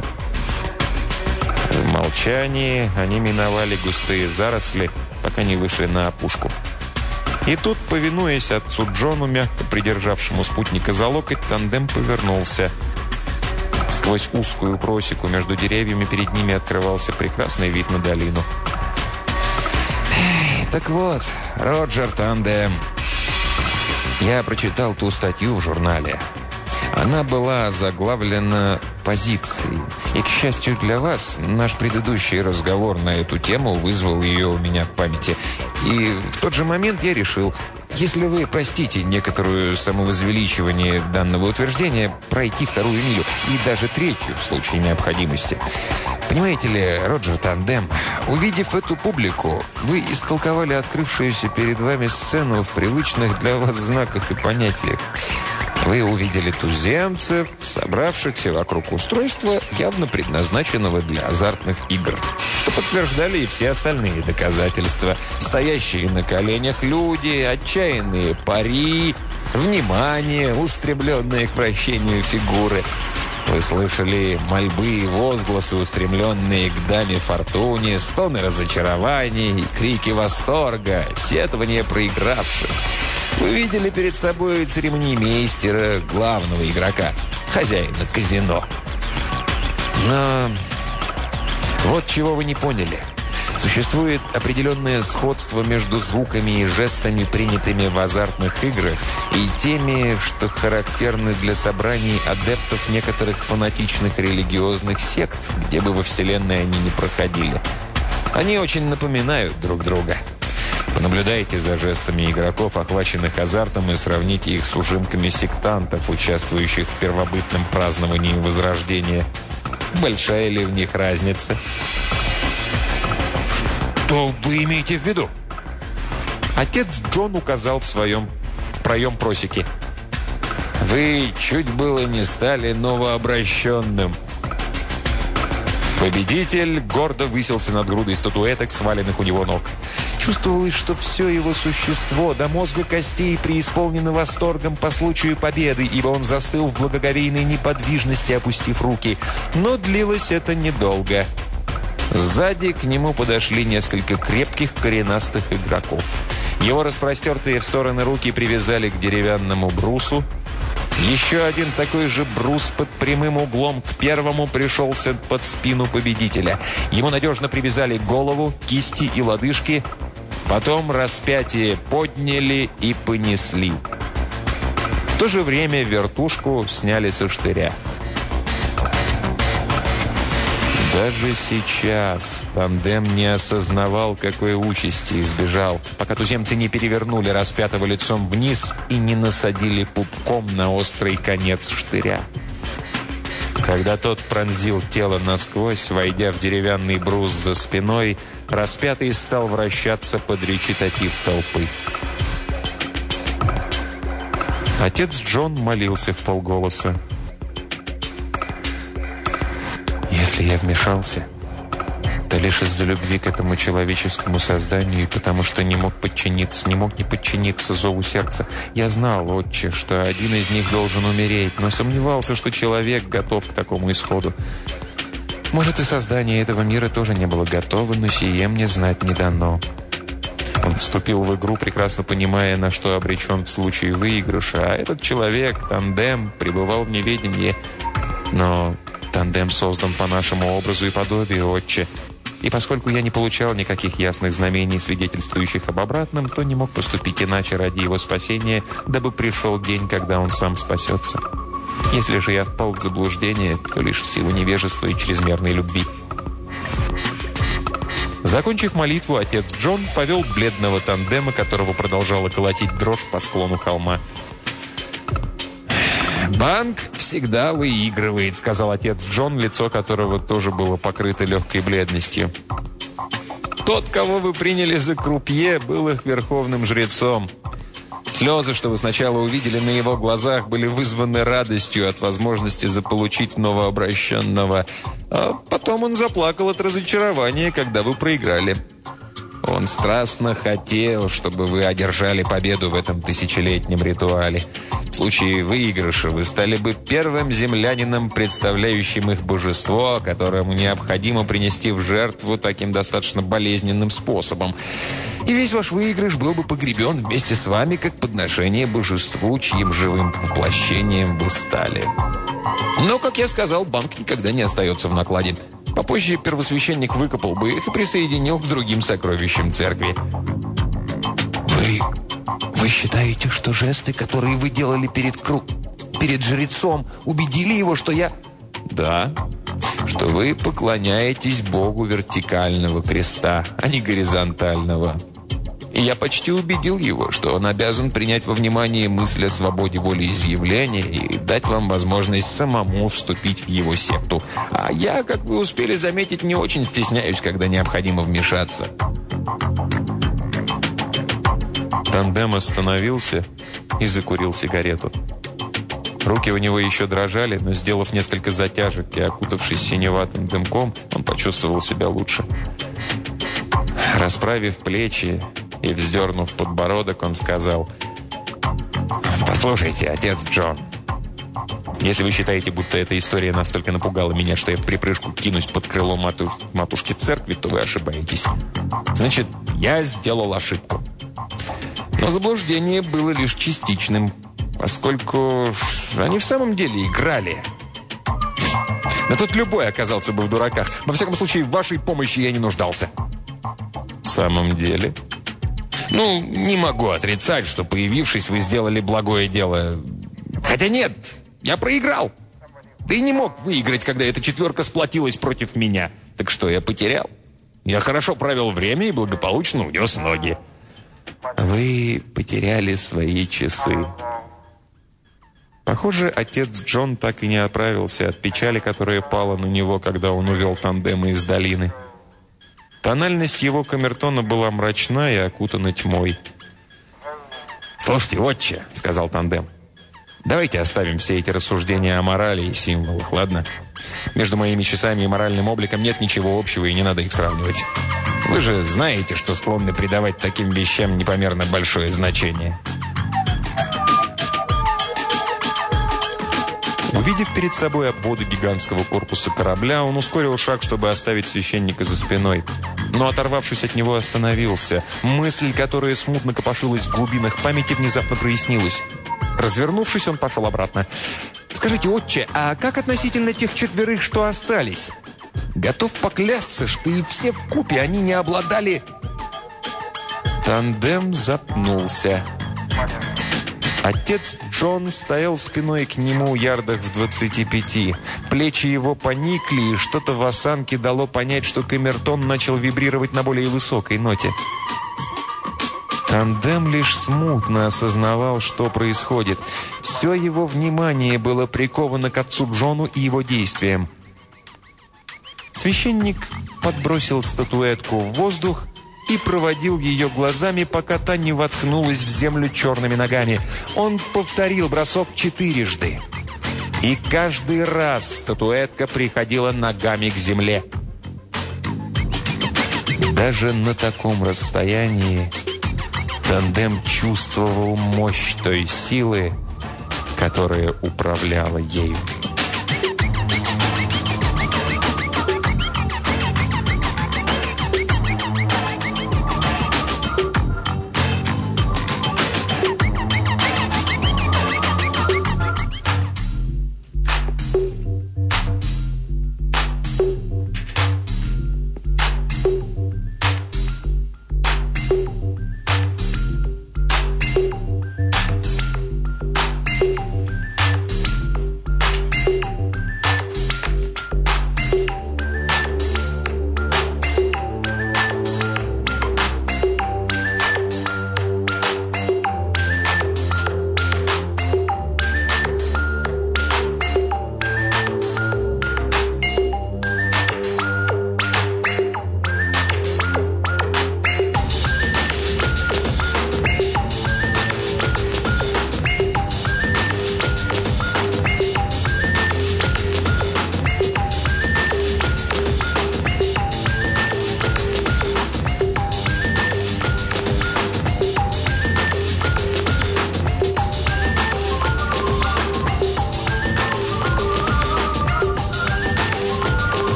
В молчании они миновали густые заросли, пока не вышли на опушку. И тут, повинуясь отцу Джону, мягко придержавшему спутника за локоть, Тандем повернулся. Сквозь узкую просеку между деревьями перед ними открывался прекрасный вид на долину. «Так вот, Роджер Тандем, я прочитал ту статью в журнале. Она была заглавлена «Позицией». И, к счастью для вас, наш предыдущий разговор на эту тему вызвал ее у меня в памяти. И в тот же момент я решил, если вы простите некоторую самовозвеличивание данного утверждения, пройти вторую милю и даже третью в случае необходимости. Понимаете ли, Роджер Тандем, увидев эту публику, вы истолковали открывшуюся перед вами сцену в привычных для вас знаках и понятиях. Вы увидели туземцев, собравшихся вокруг устройства, явно предназначенного для азартных игр, что подтверждали и все остальные доказательства. Стоящие на коленях люди, отчаянные пари, внимание, устремленные к прощению фигуры. Вы слышали мольбы и возгласы, устремленные к даме Фортуне, стоны разочарования и крики восторга, сетования проигравших. Вы видели перед собой церемониймейстера, главного игрока, хозяина казино. Но вот чего вы не поняли. Существует определенное сходство между звуками и жестами, принятыми в азартных играх, и теми, что характерны для собраний адептов некоторых фанатичных религиозных сект, где бы во Вселенной они не проходили. Они очень напоминают друг друга. Понаблюдайте за жестами игроков, охваченных азартом, и сравните их с ужимками сектантов, участвующих в первобытном праздновании Возрождения. Большая ли в них разница? Что вы имеете в виду? Отец Джон указал в своем в проем просеки. Вы чуть было не стали новообращенным. Победитель гордо высился над грудой статуэток, сваленных у него ног. Чувствовалось, что все его существо до мозга костей преисполнено восторгом по случаю победы, ибо он застыл в благоговейной неподвижности, опустив руки. Но длилось это недолго. Сзади к нему подошли несколько крепких коренастых игроков. Его распростертые в стороны руки привязали к деревянному брусу. Еще один такой же брус под прямым углом к первому пришелся под спину победителя. Ему надежно привязали голову, кисти и лодыжки. Потом распятие подняли и понесли. В то же время вертушку сняли со штыря. Даже сейчас тандем не осознавал, какой участи избежал, пока туземцы не перевернули распятого лицом вниз и не насадили пупком на острый конец штыря. Когда тот пронзил тело насквозь, войдя в деревянный брус за спиной, распятый стал вращаться под речитатив толпы. Отец Джон молился вполголоса. Если я вмешался, то лишь из-за любви к этому человеческому созданию и потому, что не мог подчиниться, не мог не подчиниться зову сердца. Я знал, отче, что один из них должен умереть, но сомневался, что человек готов к такому исходу. Может, и создание этого мира тоже не было готово, но сие мне знать не дано. Он вступил в игру, прекрасно понимая, на что обречен в случае выигрыша, а этот человек, тандем, пребывал в неведении. Но тандем создан по нашему образу и подобию, отче. И поскольку я не получал никаких ясных знамений, свидетельствующих об обратном, то не мог поступить иначе ради его спасения, дабы пришел день, когда он сам спасется. Если же я впал в заблуждение, то лишь в силу невежества и чрезмерной любви. Закончив молитву, отец Джон повел бледного тандема, которого продолжала колотить дрожь по склону холма. «Банк всегда выигрывает», — сказал отец Джон, лицо которого тоже было покрыто легкой бледностью. «Тот, кого вы приняли за крупье, был их верховным жрецом. Слезы, что вы сначала увидели на его глазах, были вызваны радостью от возможности заполучить новообращенного. А потом он заплакал от разочарования, когда вы проиграли. Он страстно хотел, чтобы вы одержали победу в этом тысячелетнем ритуале. В случае выигрыша вы стали бы первым землянином, представляющим их божество, которому необходимо принести в жертву таким достаточно болезненным способом. И весь ваш выигрыш был бы погребен вместе с вами, как подношение божеству, чьим живым воплощением вы стали. Но, как я сказал, банк никогда не остается в накладе. Попозже первосвященник выкопал бы их и присоединил к другим сокровищам церкви. Вы... вы считаете, что жесты, которые вы делали перед круг... перед жрецом, убедили его, что я... Да, что вы поклоняетесь Богу вертикального креста, а не горизонтального. И я почти убедил его, что он обязан принять во внимание мысль о свободе волеизъявления и дать вам возможность самому вступить в его секту. А я, как вы успели заметить, не очень стесняюсь, когда необходимо вмешаться. Тандем остановился и закурил сигарету. Руки у него еще дрожали, но, сделав несколько затяжек и окутавшись синеватым дымком, он почувствовал себя лучше. Расправив плечи и вздернув подбородок, он сказал: «Послушайте, отец Джон, если вы считаете, будто эта история настолько напугала меня, что я в припрыжку кинусь под крыло мату... матушки церкви, то вы ошибаетесь. Значит, я сделал ошибку. Но заблуждение было лишь частичным, поскольку они в самом деле играли. Да тут любой оказался бы в дураках. Во всяком случае, в вашей помощи я не нуждался». «В самом деле?» «Ну, не могу отрицать, что, появившись, вы сделали благое дело. Хотя нет, я проиграл. Да и не мог выиграть, когда эта четверка сплотилась против меня. Так что я потерял? Я хорошо провел время и благополучно унес ноги». «Вы потеряли свои часы». Похоже, отец Джон так и не оправился от печали, которая пала на него, когда он увел тандема из долины. Тональность его камертона была мрачна и окутана тьмой. «Слушайте, отче», — сказал тандем, — Давайте оставим все эти рассуждения о морали и символах, ладно? Между моими часами и моральным обликом нет ничего общего, и не надо их сравнивать. Вы же знаете, что склонны придавать таким вещам непомерно большое значение. Увидев перед собой обводы гигантского корпуса корабля, он ускорил шаг, чтобы оставить священника за спиной. Но, оторвавшись от него, остановился. Мысль, которая смутно копошилась в глубинах памяти, внезапно прояснилась. Развернувшись, он пошел обратно. «Скажите, отче, а как относительно тех четверых, что остались? Готов поклясться, что и все вкупе они не обладали...» Тандем запнулся. Отец Джон стоял спиной к нему ярдах в двадцати пяти. Плечи его поникли, и что-то в осанке дало понять, что камертон начал вибрировать на более высокой ноте. Тандем лишь смутно осознавал, что происходит. Все его внимание было приковано к отцу Джону и его действиям. Священник подбросил статуэтку в воздух и проводил ее глазами, пока та не воткнулась в землю черными ногами. Он повторил бросок четырежды. И каждый раз статуэтка приходила ногами к земле. Даже на таком расстоянии Тандем чувствовал мощь той силы, которая управляла ею.